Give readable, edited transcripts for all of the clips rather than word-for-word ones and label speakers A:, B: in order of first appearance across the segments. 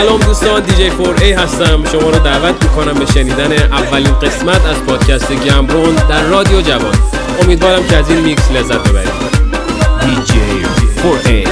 A: سلام دوستان، دیجی 4A هستم. شما رو دعوت میکنم به شنیدن اولین قسمت از پادکست گمرون در رادیو جوان. امیدوارم که از این میکس لذت ببرید. دیجی 4A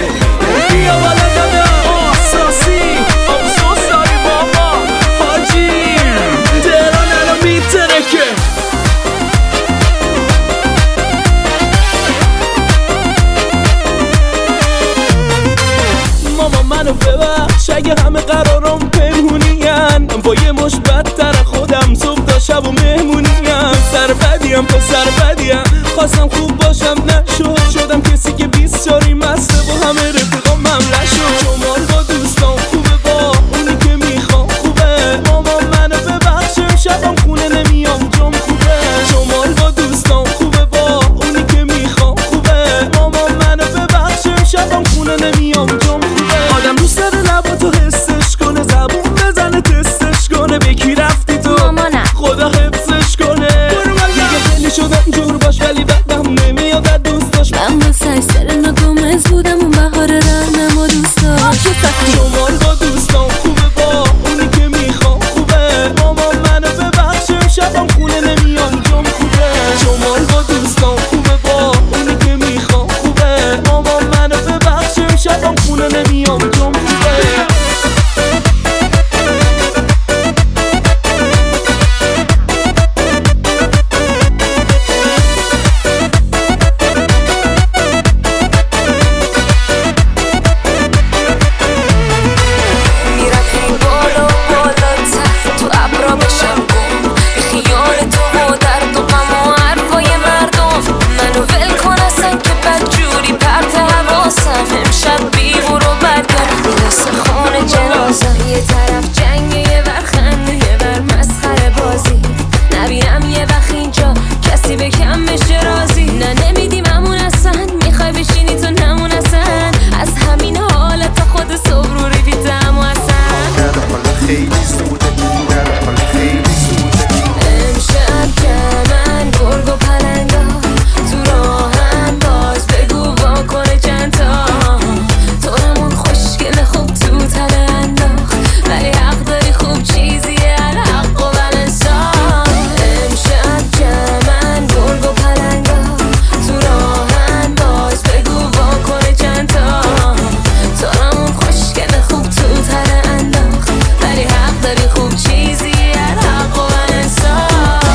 B: ببخش اگه همه قرارم پنهونیم، با یه مش بدتر خودم صبح تا شب و مهمونیم. سر بدیم پسر بدیم، خواستم خوب باشم نشد، شدم کسی که 20 شاری مسته با همه رفیقام ممله شد. شمال با دوستان خوبه، با اونی که میخوام خوبه. مامان منو ببخش شبم خونه نمیام جام خوبه. شمال با دوستان خوبه، با اونی که میخوام خوبه. مامان منو ببخش شبم خونه نمیام جام خوبه. آدم دوست داره لباتو حسش کنه، زبون بزنه تستش کنه. به کی رفتی تو مامانم خدا حفظش کنه. دیگه خیلی شدم جور باش ولی بعدم نمیاد از دوستاش.
C: من با سرسر نگمز بودم اون بهار رهنم و دوستاش.
B: شمال با دوستان خوبه، با اونی که میخوام خوبه. مامان منو ببخش شبم خونه نمیام جام خوبه. شمال با دوستان خوبه، با اونی که میخوام خوبه. مامان منو ببخش شبم خونه نمیام جام خوبه.
C: یه طرف جنگ، یه ور خنده، یه ور مسخره بازی. نبینم یه وقت اینجا کسی به کم بشه راضی. نه نمیدیم همون اصلا، میخوای بشینی تو نمون اصلا. از همین حالت خود صبح رو ریویدم و اصلا
D: خیلی زوده، خیلی زوده.
C: امشب که من گرگ و پلنگا تو راهم، باز بگو واکنه چند تا. تو همون خوشگل خوب تو تله انداخت، ولی حق داری خوب چیزیه الحق و بلنسان. امشب که من گرگ و پلنگا تو راهم، باز بگو واکنه چند تا. تو همون خوشگل خوب تو تله انداخت، ولی حق داری خوب چیزیه الحق و بلنسان.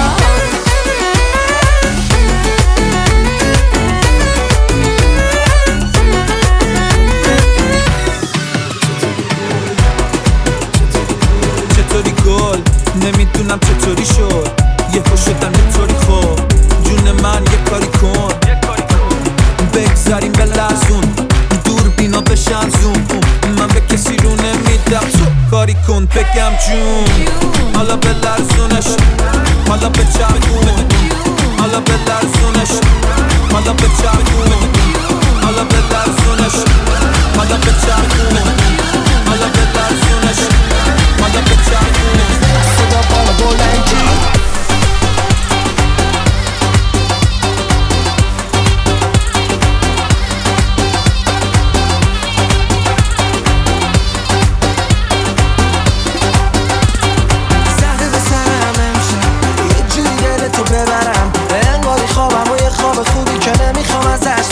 B: چطوری گل نمیدونم چطوری شد، یه خوش شدم یه طوری خوب. جون من یه کاری کن، بگذاریم به لرزون، دور بینا بشن زوم. من به کسی رو نمیدم، تو کاری کن بگم جون. حالا به لرزونش، حالا به چرخونه، حالا به لرزونش، حالا به چرخونه، حالا به لرزونش، حالا به چرخونه، حالا به لرزونش، حالا به چرخونه. صدا بالا بلندی زده به سرم امشب، یه جوری دل تو ببرم. انگاری خوابم و یه خواب خوبی که نمیخوام ازش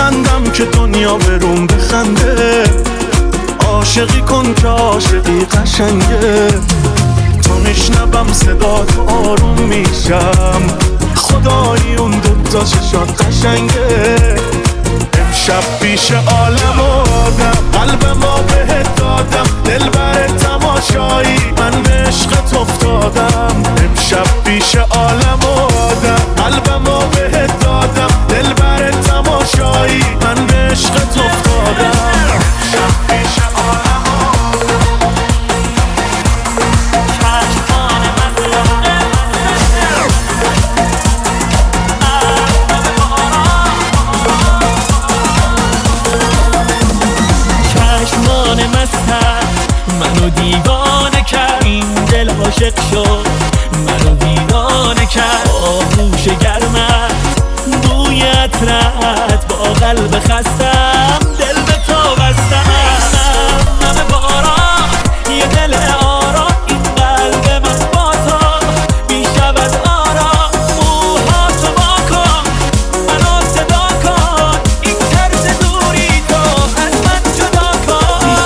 B: میخندم که دنیا بروم بخنده. عاشقی کن که عاشقی قشنگه، تو میشنوم صدا تو آروم میشم. خدایی اون دوتا چشات قشنگه. امشب پیش عالم و آدم قلب ما بهت دادم، دلبر تماشایی من به عشقت افتادم. امشب پیش عالم و آدم قلب ما بهت دادم، دلبر تماشایی من به عشقت افتادم. امشب پیش عالم و
E: منو دیوانه کرد، این دل عاشق شد منو دیوانه کرد. آغوش گرمت بوی عطرت با قلب خستم دل به تو بستم. همه باران یه دل آرام، این قلب من با تو بیشود آرام. موهاتو با کن منو صدا کن، این ترس دوری تو از من جدا کن.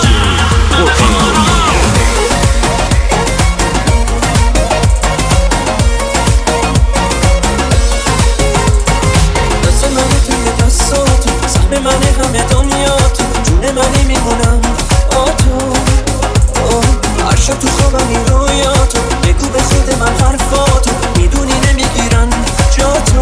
B: منی همه دنیا تو، جون منی میمونم با تو. هر شب تو خوابم این رویاتو، بگو به خود من حرفاتو، میدونی نمیگیرن جا تو.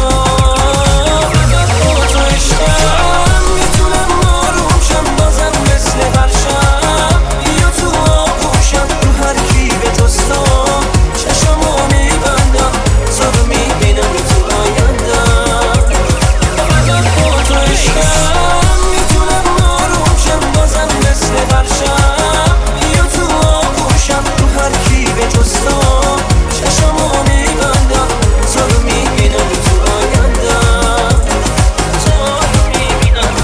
B: فقط با تو عشقم میتونم آروم شم، بازم مثل هر شب یا تو آغوشم. رو هر کی به جز تو چشمو میبندم، زارو میبینم تو آیندم. فقط با تو عشقم میتونم آروم شم، بازم مثل هر شب یا تو آغوشم. رو هر کی به جز تو چشمو میبندم، زارو میبینم تو آیندم. زارو میبینم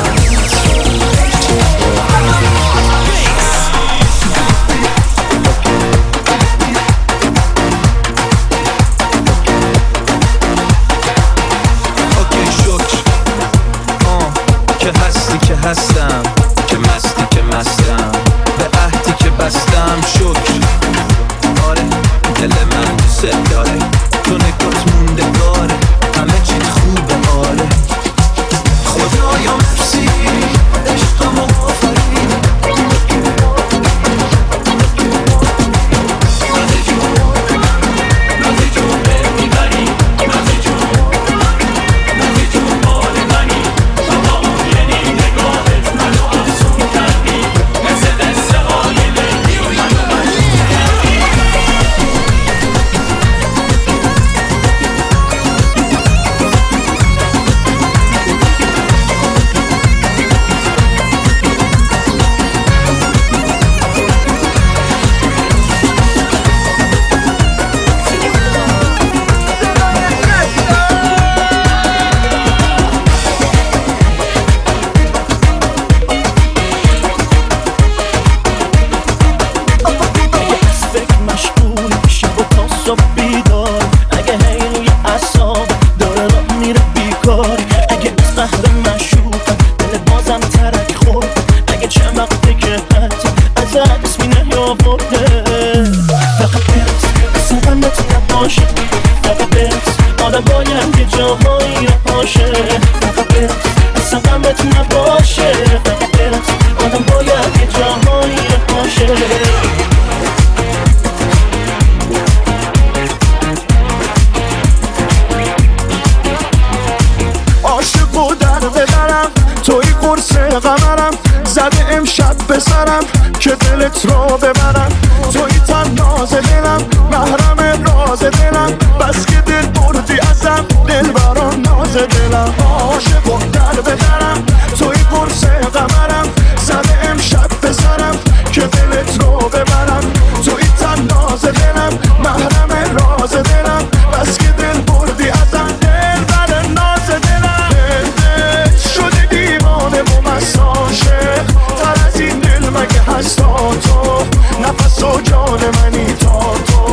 F: که هستی که هستم، که مستی که مستم، به عهدی که بستم شکر. آره دل من دوست داره، تو نگات موندگاره، همه چیت خوبه. آره خدایا مرسی عشقمو آفرین.
B: عاشقو در ببرم، توی قرص قمرم، زده امشب بسرم که دلت رو ببرم. توی تناز دلم، محرم راز دلم، بس که دل بردی ازم، دل برام ناز دلم. عاشقو در ببرم، توی قرص قمرم، زده امشب بسرم که دلت رو ببرم. توی تناز دلم، محرم راز دلم، بس که دل بردی ازم، دل بر ناز دلم. دل شده دیوانه و مست عاشق، تر از این دل مگه هست تا تو؟ نفس و جان منی تا تو.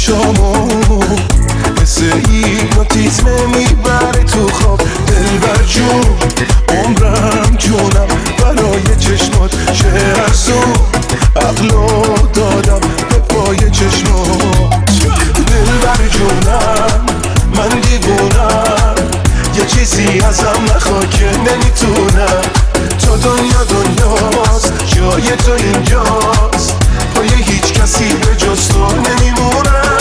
G: چشامو مثل هیپنوتیزم میبره تو خواب. دلبر جون عمرم جونم برای چشمات چه ارزون، عقلو دادم به پای چشمات. دلبر جونم من دیوونم، یه چیزی ازم نخوا که نمیتونم. تو دنیاست جای تو اینجاست، پای هیچ کسی به جز تو نمیمونم.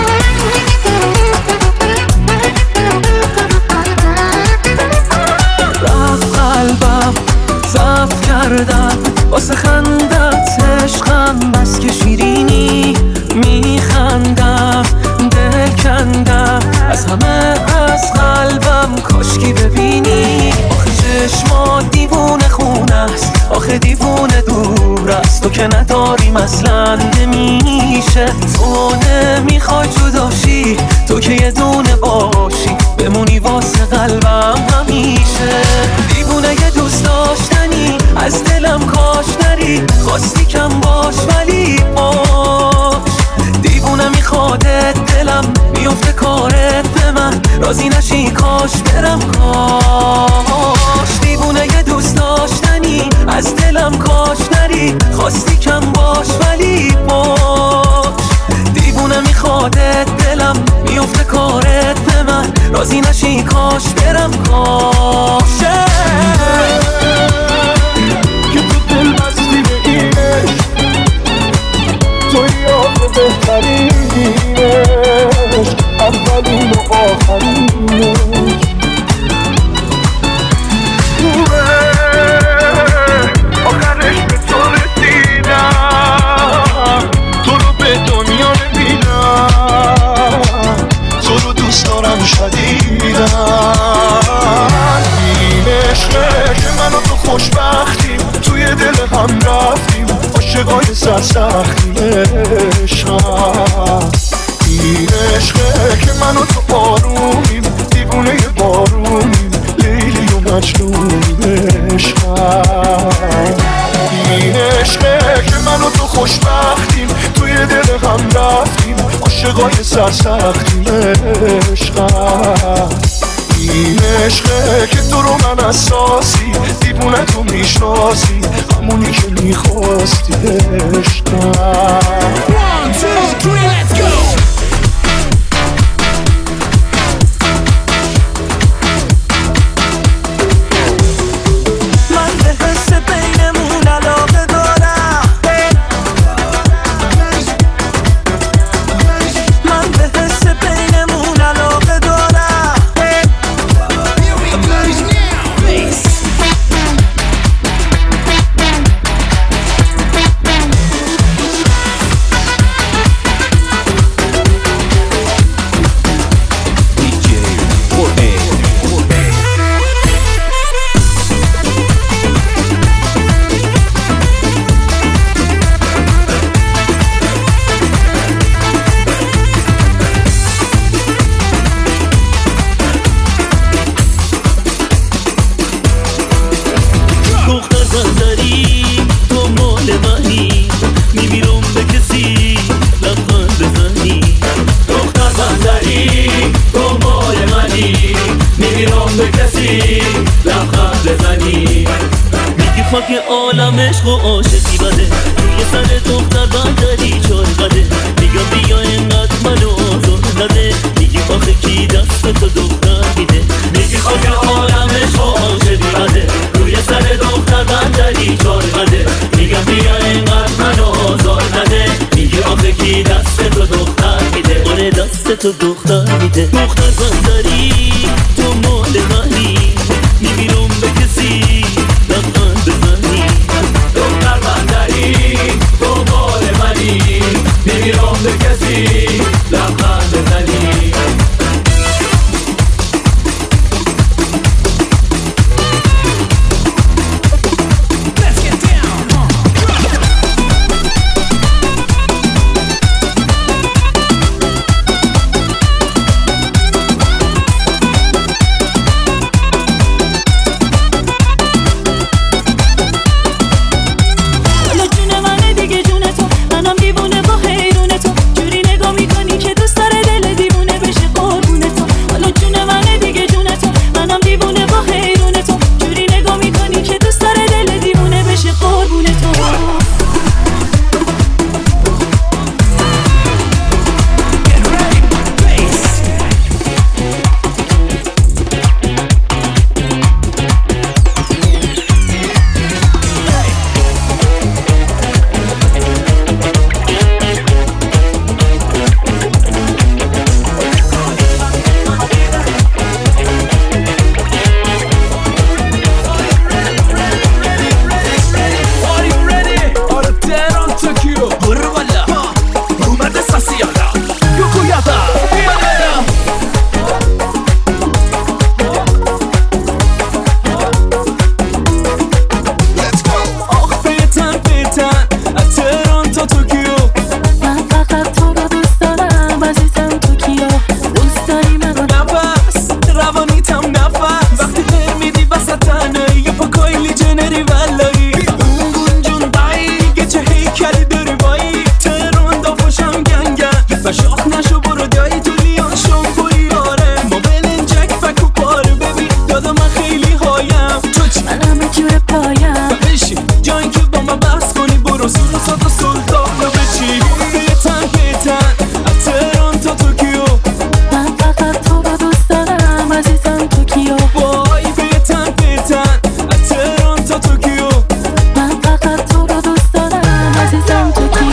B: رفت قلبم ضبط کردم واسه خندت عشقم، بس که شیرینی میخندم. دل کندم از همه از قلبم، کاشکی ببینی. آخه چشمات دیوونه خونه است، آخه دیوونه دور است. تو که نداریم اصلا نمیشه، تو نمیخوای جداشی، تو که یه دونه باشی بمونی واسه قلبم همیشه. دیوونه یه دوست داشتنی از دلم کاش نری، خواستی کم باش ولی باش. دیوونه میخوادت دلم میفته کارت به من، راضی نشی کاش برم کاش. دیوونه یه دوست داشتنی از دلم کاش نری، خواستی کم باش ولی باش. دیوونه میخوادت دلم میفته کارت به من، راضی نشی کاش برم کاش.
G: که تو دل بستی به اینش، توی آخه بهترینش، اولین و آخرینش. آخرش به تو رسیدم، تو رو به دنیا نمیدم، تو رو دوست دارم شدیدم. این عشقه که من و تو خوشبختیم، توی دل هم رفتیم عاشقای سرسختیم. عشقم این عشقه که من و تو آرومیم، دیوونه بارونیم، لیلی و مجنونیم. عشقم این عشقه که من و تو خوشبختیم، توی دل هم رفتیم عاشقای سرسختیم. عشقم این عشقه که تو رو من اساسی، دیوونه تو میشناسی، همونی که میخواستی. عشقم
B: 1, 2, 3, let's go. من به حس بینمون علاقه دارم، من به حس بینمون علاقه دارم.
E: خاک عالم عشق و عاشقی بده، روی سر دختر بندری چار قده. میگم بیا اینقدر منو آزار نده، میگی آخه کی دست تو دختر میده. میگی خاک عالم عشق و عاشقی بده، روی سر دختر بندری چار قده. میگم بیا اینقدر منو آزار نده، میگی آخه کی دست تو دختر میده. آره دست تو دختر میده. دختر بندری تو مال منی، میمیرم به کسی لبخند بزنی. دختر بندری تو مال منی، میمیرم به کسی لبخند بزنی.
C: جون منه دیگه جون تو، منم دیوونه با حیرون تو. جوری نگاه میکنی که
B: نشو برو دایی تو لیان شنبوری آره ما بلنجک فکو پاره ببین دادا من خیلی هایم تو چی؟
C: من همه جور پایم
B: بشی جایی که با من بحث کنی برو سور و سادا سلطان رو بچی بیتن از تهران تا توکیو
C: من فقط تو رو دوست دارم عزیزم توکیو
B: وای بیتن از تهران تا توکیو
C: من فقط تو رو دوست دارم عزیزم توکیو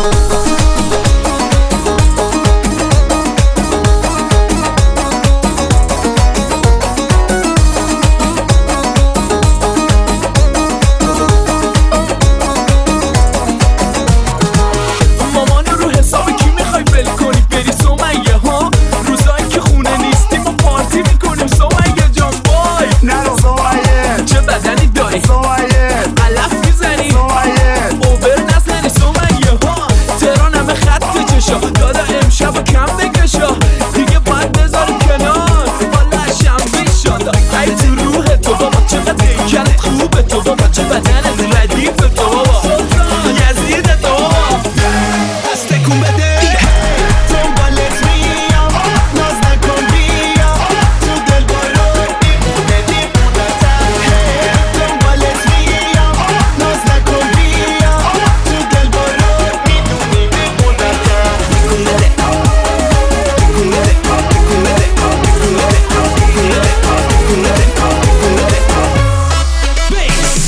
B: مامان رو حساب کی میخوای بل کنی بری سمیه ها روزایی که خونه نیستی ما پارتی میکنیم سمیه جان وای
D: نرو سمیه
B: چه بدنی داری
D: سمیه
B: علف میزنی
D: سمیه
B: اوبر نزنی سمیه ها تهران همه خط چشا دادا امشب و کم بکشا دیگه باید بذاری کنار والا شنبه شادا ای تو روح تو بابا چقدر دیگرت خوبه تو بابا چه بدنت ردیف تو بابا یزید تو بابا دست تکون بده دنبالت میام ناز نکن بیا تو دل بارو دیمونه دیمونتم دنبالت میام ناز نکن بیا تو دل بارو میدونی دیمونتم تکون بده تکون بده تکون بده تکون بده تکون بده تکون بده بیس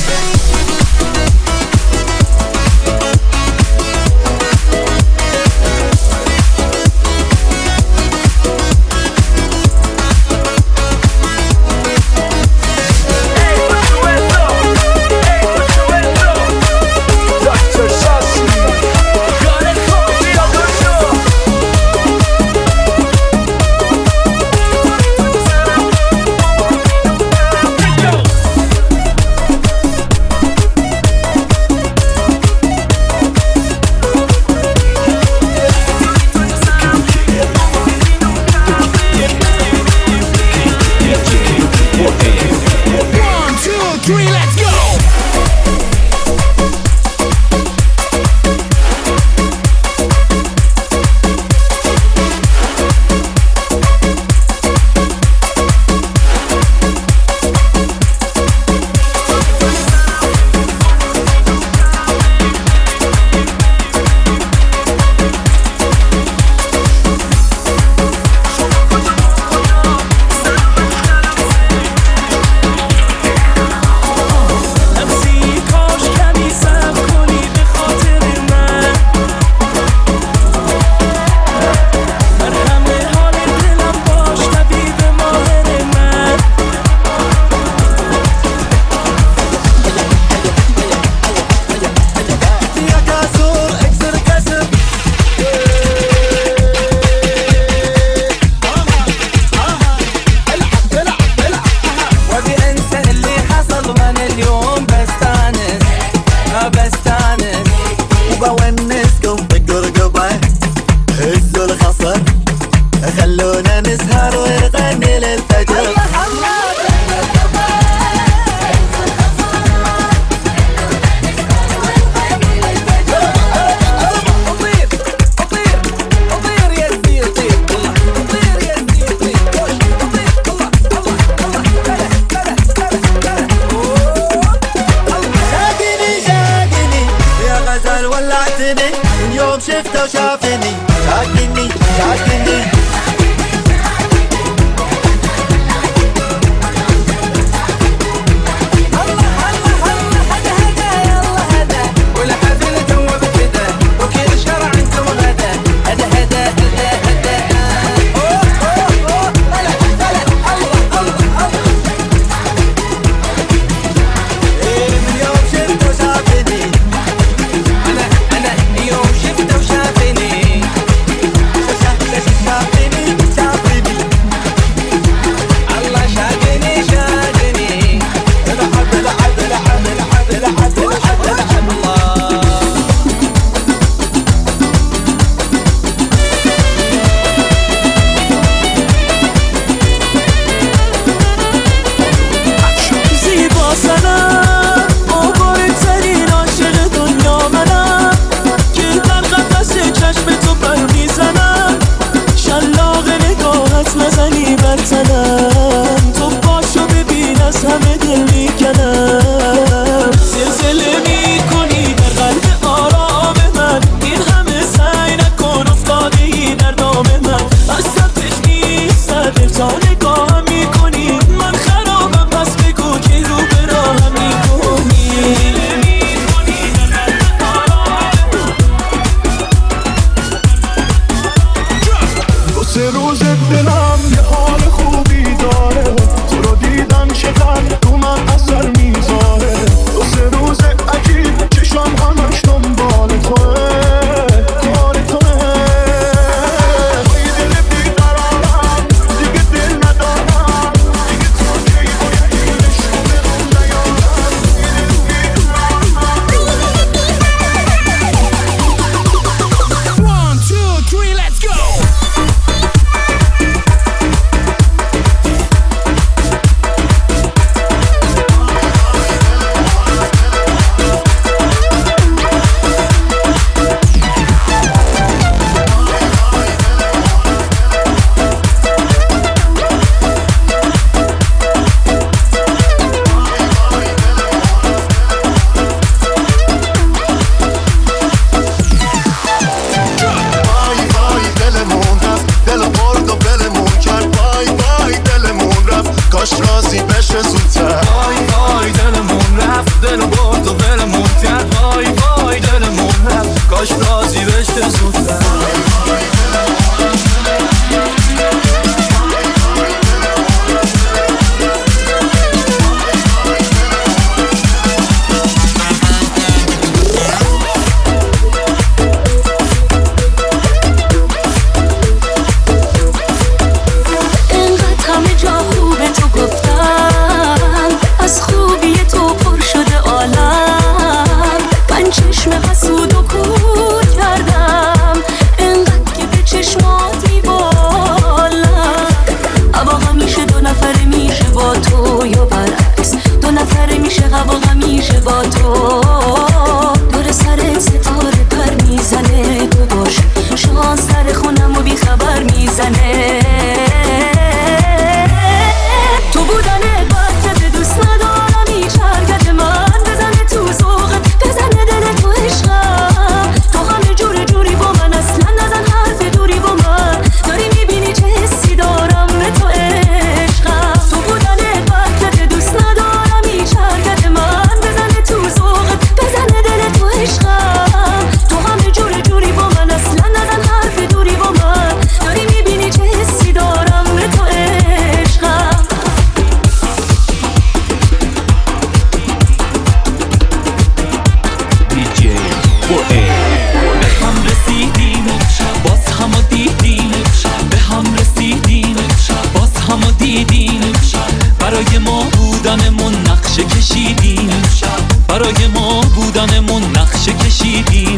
H: خلونا نسهر ونغني للفجر ولعتني من يوم شفته وشافني شاكني
B: نزنی بر تنم، تو پاشو ببین از همه دل میکنم. زلزله میکنی در قلب آرام من، این همه سعی نکن افتادی در دام من. از سمتش نیستم تا نگاهم میکنی، من خرابم پس بگو که رو به راهم میکنی.
G: سه روز دلم یه حال خوبی داره، تو رو دیدن چقدر تو من اثر میذاره. دو سه روز عجیب چشم همش دنبال توه، کار توه. با یه دل بیقرارم دیگه دل ندارم، دیگه تو کی باید اینش رو برم نیارم.
B: One, two, three, let's go!
G: کاش راضی بشه زودتر.
F: وای وای دلمون رفت، دلو برد و ولمون کرد. وای وای دلمون رفت، کاش راضی بشه زودتر.
C: با تو دور سرت ستاره پر میزنه، تو باش شانس سر خونم و بی خبر میزنه. تو بودنه باید دوست ندارم، هیچ حرکت من بزنه تو ذوقت، بزنه دل تو عشقم. تو همه جور جوری با من، اصلا نزن حرف دوری با من. داری میبینی چه حسی دارم به تو عشقم. تو بودنه باید دوست ندارم، هیچ حرکت من تو ذوقت، بزنه دل تو عشقم. تو همه جور جوری با من، اصلا نزن حرف دوری با من. داری میبینی چه حسی دارم به تو عشقم.
A: DJ
E: به هم رسیدیم باز همو دیدیم، به هم رسیدیم باز همو دیدیم. برای ما بودنمون نقشه کشیدیم، برای ما بودنمون نقشه کشیدیم.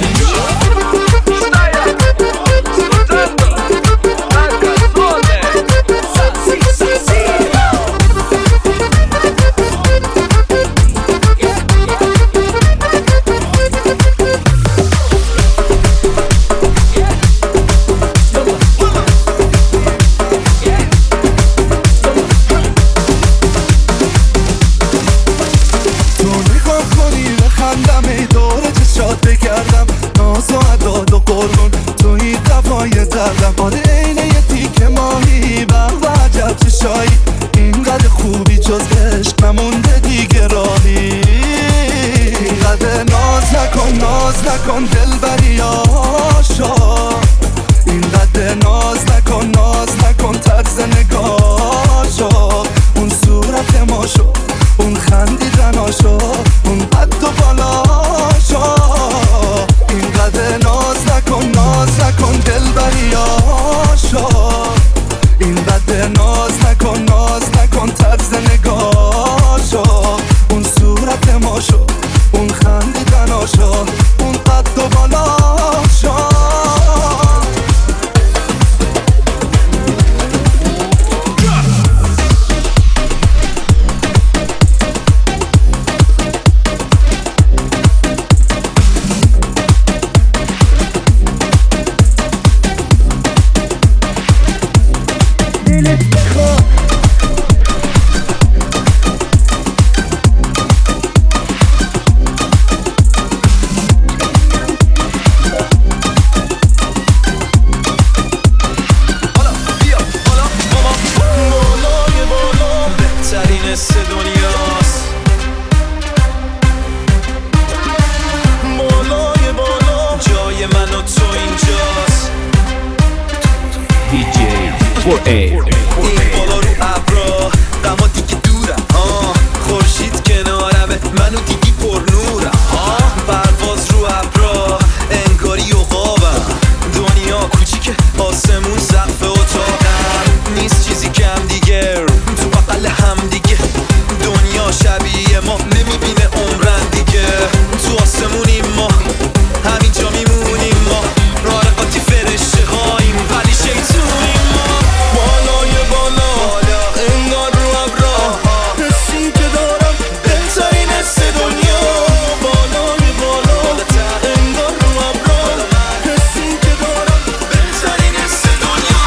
H: آره اینه یه تیکه ماهی و عجب چشایی، اینقدر خوبی جز عشق نمونده دیگه راهی. اینقدر ناز نکن دل بری آشا، اینقدر ناز نکن طرز نگاشا. اون صورت ماشو، اون خندیدناشو، اون قد و بالاشا. اینقدر ناز نکن دل بری آشا، اینقدر ناز نکن طرز نگاشا. اون صورت ماشو، اون خندیدناشو، اون قد و بالاشا.
G: دلت بخواد.
F: این بالا رو ابرا غما دیگه دورم خورشید کنارمه منو دیگی پر نورم پرواز رو ابرا انگاری عقابم دنیا کوچیکه آسمون سقف اتاقم نیست چیزی کم دیگه تو بغل هم دیگه دنیا شبیه ما نمیبینه عمرن دیگه تو آسمونیم ما همینجا میمونیم ما رارقاتی فرشته هاییم ولی شیطونیم ما بالای بالا انگار رو ابرا حسی که دارم بهترین حس دنیا بالای بالا انگار رو ابرا حسی که دارم بهترین حس دنیا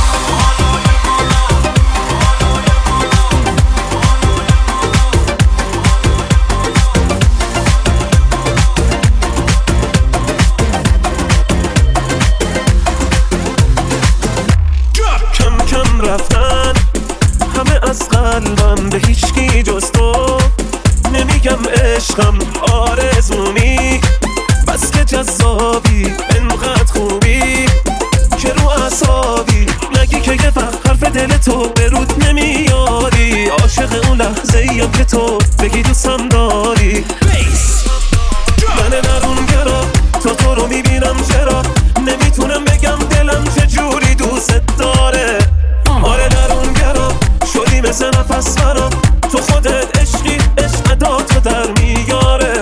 F: کم کم رفتن همه از قلبم به هیچکی جز تو نمیگم عشقم آرزومی بس که جذابی انقدر خوبی که رو اعصابی نگی که یه وقت حرف دل تو به رود نمیاری عاشق اون لحظه ایم که تو بگی دوستم داری من درون گرا تا تو رو میبینم چرا نمیتونم بگم دلم چجوری دوست داره آره درون گرا شدی مثل نفس برام تو خودت عشقی عشق اداتو در میاره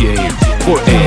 A: DJ 4A